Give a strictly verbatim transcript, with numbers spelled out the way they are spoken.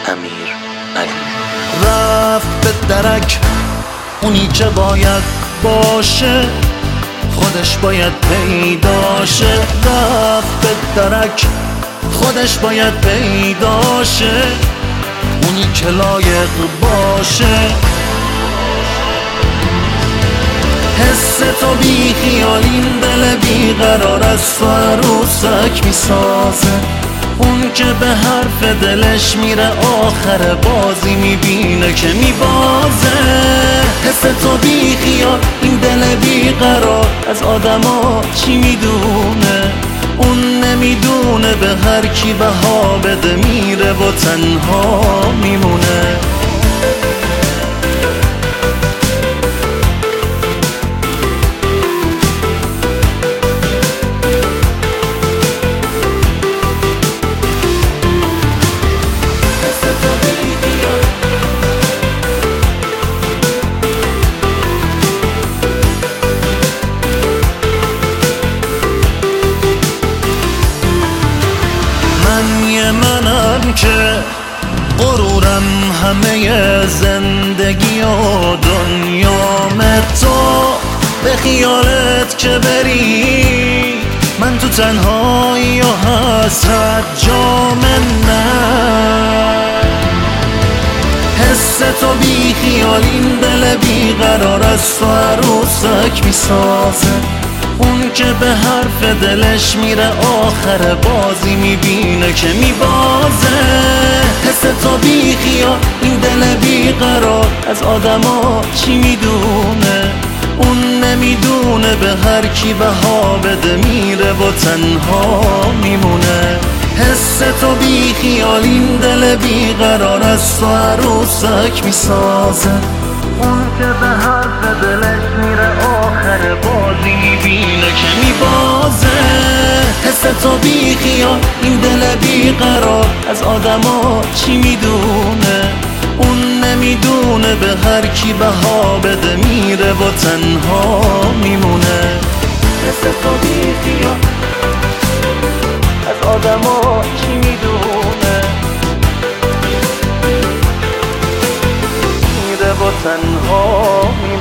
امیر علی. رفت به درک اونی که باید باشه، خودش باید پیداشه. رفت به درک خودش باید پیداشه، اونی که لایق باشه. حس تو بی خیال این دل بیقرار از تو عروسک میسازه. اون که به حرف دلش میره آخر بازی میبینه که میبازه. حس تو بی خیال این دل بیقرار از آدما چی میدونه؟ اون نمیدونه به هر کی بها بده میره و تنها میمونه. منم که غرورم همه زندگی و دنیام تو، به خیالت که بری من تو تنهایی و حسرت جام نه. حس تو بی خیال این دل بیقرار از تو عروسک میسازه. اون که به حرف دلش میره آخر بازی میبینه که میبازه. حس تو بی خیال این دل بیقرار از آدما چی میدونه؟ اون نمیدونه به هر کی بها بده میره و تنها میمونه. حس تو بی خیال این دل بیقرار از تو عروسک میسازه. اون که به حرف دلش میره آخر بازی میبینه که میبازه. حس تو بی خیال این دل بیقرار از آدما چی میدونه؟ اون نمیدونه به هر کی بها بده میره و تنها میمونه. حس تو بی خیال از آدما چی میدونه؟ میره و تنها میمونه.